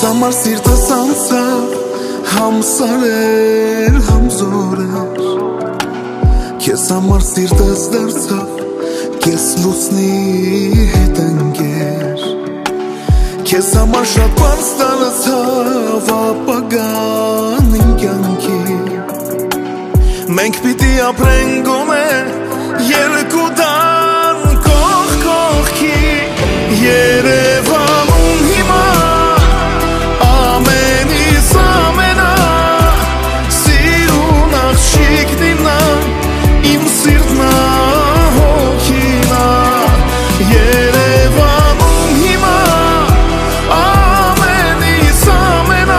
համար սիրտս անցավ համ սարեր, համ զորեր Քեզ համար սիրտս դարձավ Քեզ լուսնի հետ ընկեր Քեզ համար շատ բարձ դարձավ ապագան իմ կյանքի Մենք պիտի ապրենք գոնե երկու տան կողք կողքի Երևանում հիմա ամենից ամենա սիրուն աղջիկն իմնա իմ սիրտն հոգին Երևանում հիմա ամենից ամենա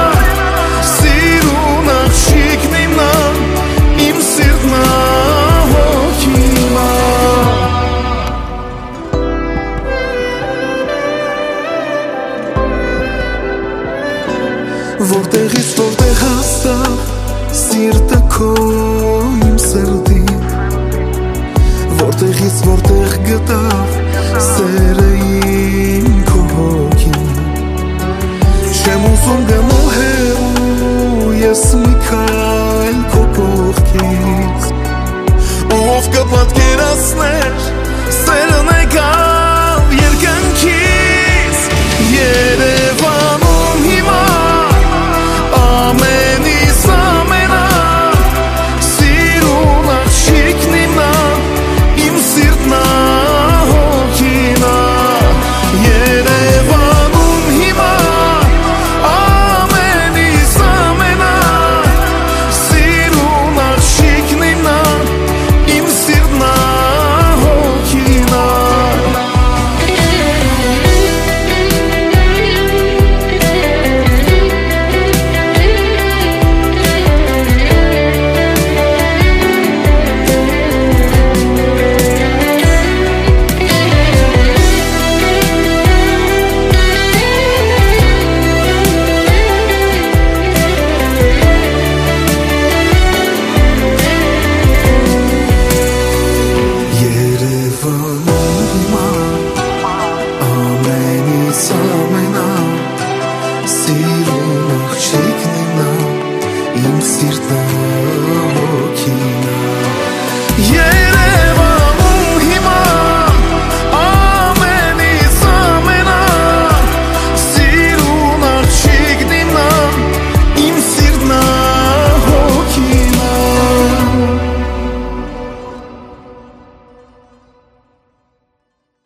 սիրուն աղջիկն իմնա իմ սիրտն հոգին Որտեղից որտեղ հասավ սիրտը քո իմ սրտին Որտեղից որտեղ գտավ սերը իմ քո հոգին Չեմ ուզում գնալ հեռու ես մի քայլ քո կողքից Ով կպատկերացներ սերն եկավ երկնքից Երևանում հիմա ամենից ամենա սիրուն աղջիկն իմնա իմ սիրտն հոգին Երևանում հիմա ամենից ամենա սիրուն աղջիկն իմնա իմ սիրտն հոգին Սիրուն աղջիկն իմնա իմ սիրտն